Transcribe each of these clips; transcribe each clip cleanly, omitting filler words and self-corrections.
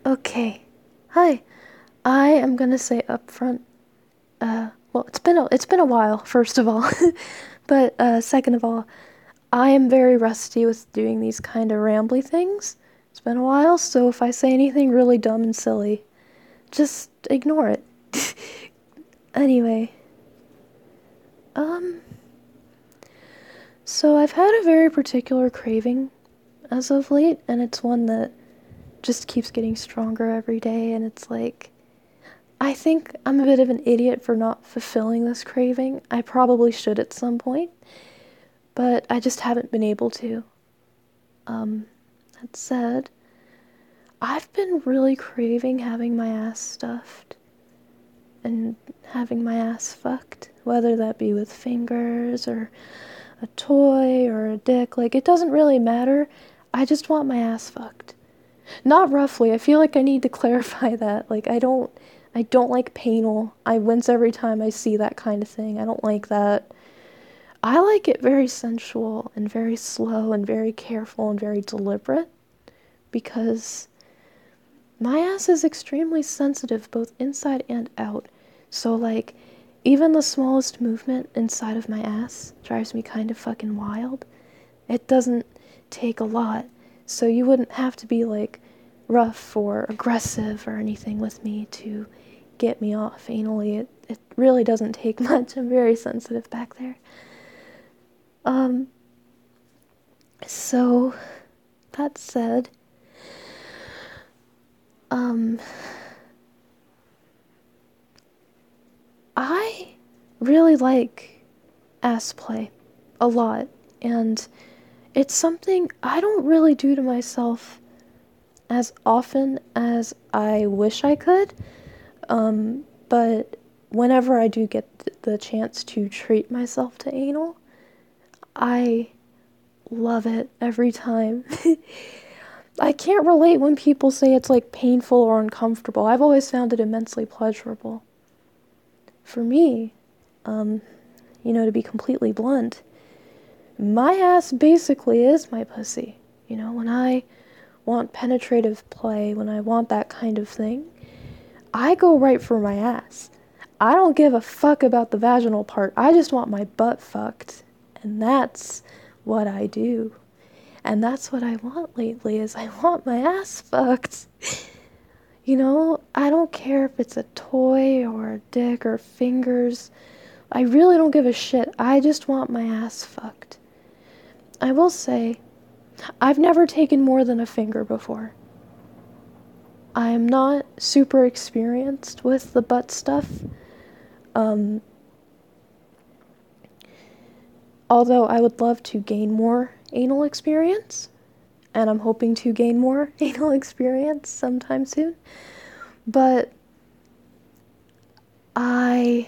Okay. Hi. I am gonna say up front, well, it's been a while, first of all. But second of all, I am very rusty with doing these kind of rambly things. It's been a while, so if I say anything really dumb and silly, just ignore it. Anyway, um, so I've had a very particular craving as of late, and it's one that just keeps getting stronger every day, and it's like, I think I'm a bit of an idiot for not fulfilling this craving. I probably should at some point, but I just haven't been able to. Um, that said, I've been really craving having my ass stuffed and having my ass fucked, whether that be with fingers or a toy or a dick. Like, it doesn't really matter. I just want my ass fucked. Not roughly. I feel like I need to clarify that. Like, I don't like painal. I wince every time I see that kind of thing. I don't like that. I like it very sensual and very slow and very careful and very deliberate because my ass is extremely sensitive both inside and out. So, like, even the smallest movement inside of my ass drives me kind of fucking wild. It doesn't take a lot, so you wouldn't have to be, like, rough or aggressive or anything with me to get me off anally. It really doesn't take much. I'm very sensitive back there. Um, so, that said, um, I really like ass play a lot, and it's something I don't really do to myself as often as I wish I could. But whenever I do get the chance to treat myself to anal, I love it every time. I can't relate when people say it's like painful or uncomfortable. I've always found it immensely pleasurable. For me, to be completely blunt, my ass basically is my pussy. When I want penetrative play, when I want that kind of thing, I go right for my ass. I don't give a fuck about the vaginal part. I just want my butt fucked. And that's what I do. And that's what I want lately is I want my ass fucked. I don't care if it's a toy or a dick or fingers. I really don't give a shit. I just want my ass fucked. I will say, I've never taken more than a finger before. I'm not super experienced with the butt stuff. Um, Although I would love to gain more anal experience, and I'm hoping to gain more anal experience sometime soon. But I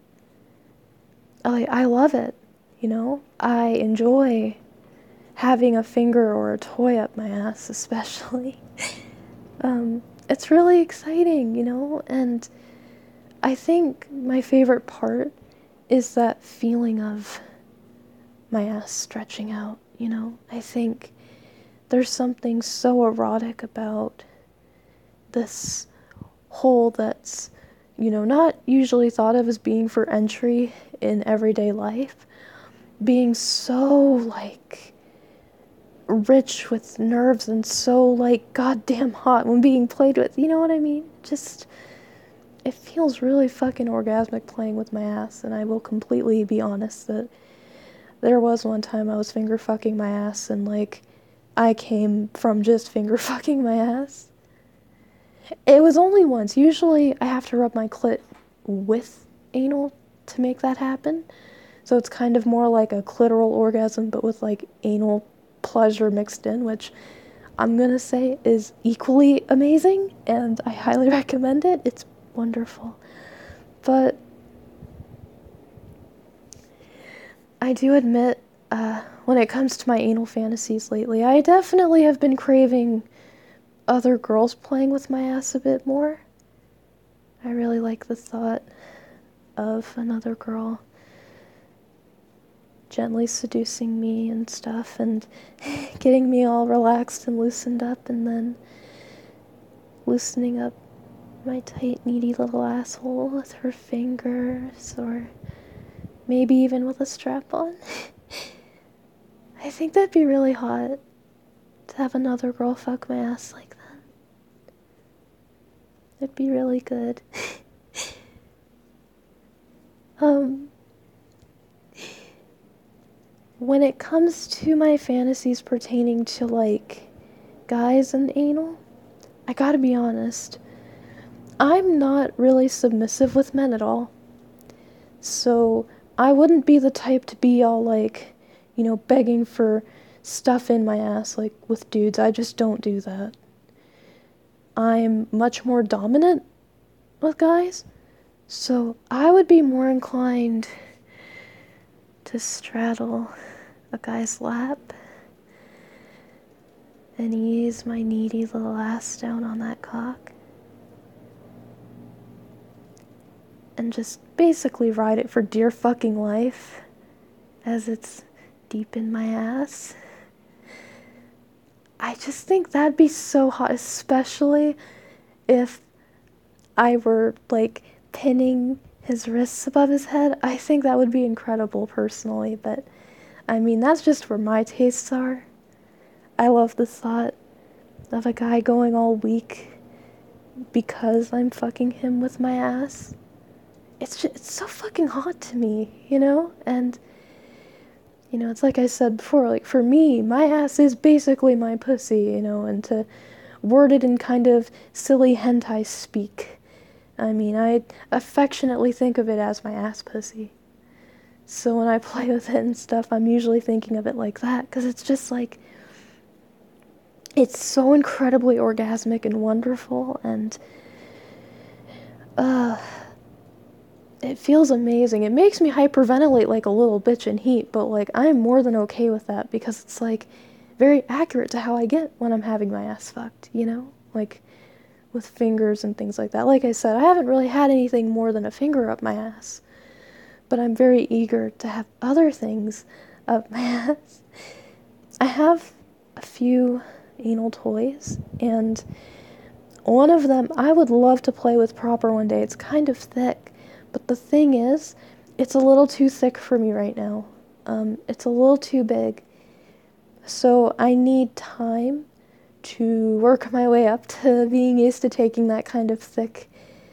I love it, I enjoy having a finger or a toy up my ass, especially. It's really exciting, and I think my favorite part is that feeling of my ass stretching out, I think there's something so erotic about this hole that's, not usually thought of as being for entry in everyday life, being so, like, rich with nerves and so, like, goddamn hot when being played with, you know what I mean? Just, it feels really fucking orgasmic playing with my ass, and I will completely be honest that there was one time I was finger fucking my ass, and, like, I came from just finger fucking my ass. It was only once. Usually I have to rub my clit with anal to make that happen. So it's kind of more like a clitoral orgasm, but with like anal pleasure mixed in, which I'm gonna say is equally amazing, and I highly recommend it. It's wonderful. But I do admit, when it comes to my anal fantasies lately, I definitely have been craving other girls playing with my ass a bit more. I really like the thought of another girl gently seducing me and stuff and getting me all relaxed and loosened up and then loosening up my tight, needy little asshole with her fingers, or maybe even with a strap on. I think that'd be really hot to have another girl fuck my ass like that. It'd be really good. When it comes to my fantasies pertaining to, like, guys and anal, I gotta be honest. I'm not really submissive with men at all. So I wouldn't be the type to be all like, begging for stuff in my ass like with dudes. I just don't do that. I'm much more dominant with guys. So I would be more inclined to straddle a guy's lap and ease my needy little ass down on that cock. And just basically ride it for dear fucking life as it's deep in my ass. I just think that'd be so hot, especially if I were, like, pinning his wrists above his head. I think that would be incredible, personally, but, I mean, that's just where my tastes are. I love the thought of a guy going all weak because I'm fucking him with my ass. It's so fucking hot to me, And, it's like I said before, like, for me, my ass is basically my pussy, and to word it in kind of silly hentai speak, I mean, I affectionately think of it as my ass pussy. So when I play with it and stuff, I'm usually thinking of it like that, because it's just like, it's so incredibly orgasmic and wonderful, and, it feels amazing. It makes me hyperventilate like a little bitch in heat, but, like, I'm more than okay with that, because it's, like, very accurate to how I get when I'm having my ass fucked, Like, with fingers and things like that. Like I said, I haven't really had anything more than a finger up my ass, but I'm very eager to have other things up my ass. I have a few anal toys, and one of them I would love to play with proper one day. It's kind of thick, but the thing is, it's a little too thick for me right now. It's a little too big, so I need time to work my way up to being used to taking that kind of thick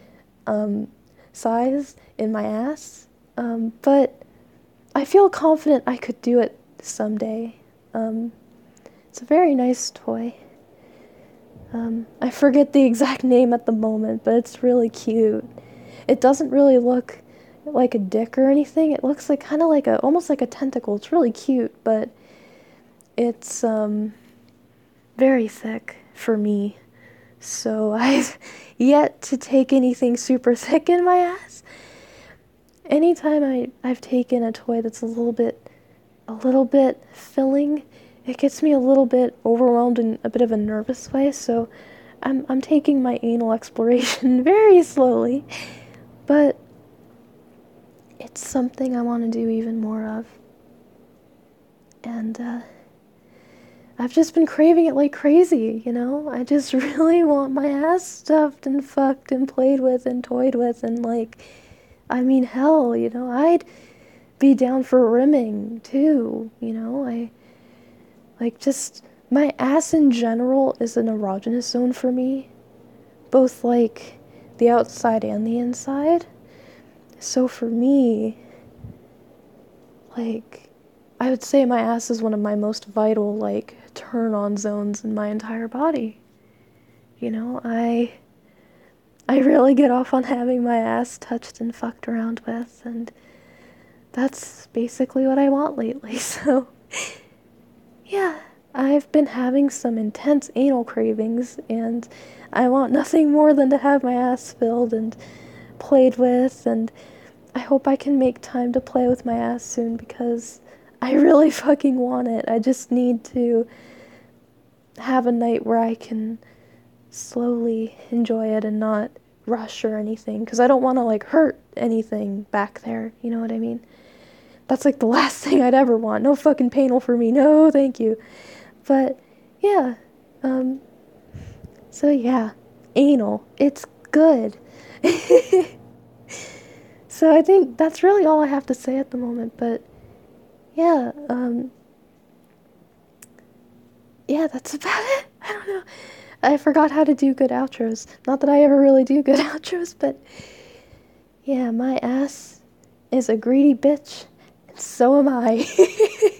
size in my ass. But I feel confident I could do it someday. It's a very nice toy. I forget the exact name at the moment, but it's really cute. It doesn't really look like a dick or anything. It looks like kind of like almost like a tentacle. It's really cute, but it's very thick for me. So I've yet to take anything super thick in my ass. Anytime I've taken a toy that's a little bit filling, it gets me a little bit overwhelmed in a bit of a nervous way, so I'm taking my anal exploration very slowly, but it's something I want to do even more of. And I've just been craving it like crazy, I just really want my ass stuffed and fucked and played with and toyed with, and, like, I mean, hell, I'd be down for rimming too, just, my ass in general is an erogenous zone for me, both, like, the outside and the inside. So for me, like, I would say my ass is one of my most vital, like, turn-on zones in my entire body. I really get off on having my ass touched and fucked around with, and that's basically what I want lately, so yeah, I've been having some intense anal cravings, and I want nothing more than to have my ass filled and played with, and I hope I can make time to play with my ass soon, because I really fucking want it. I just need to have a night where I can slowly enjoy it and not rush or anything, because I don't want to, like, hurt anything back there, you know what I mean? That's, like, the last thing I'd ever want. No fucking painful for me. No, thank you. But, yeah. So, yeah. anal. It's good. So I think that's really all I have to say at the moment. But yeah, yeah, that's about it. I don't know. I forgot how to do good outros. Not that I ever really do good outros, but yeah, my ass is a greedy bitch, and so am I.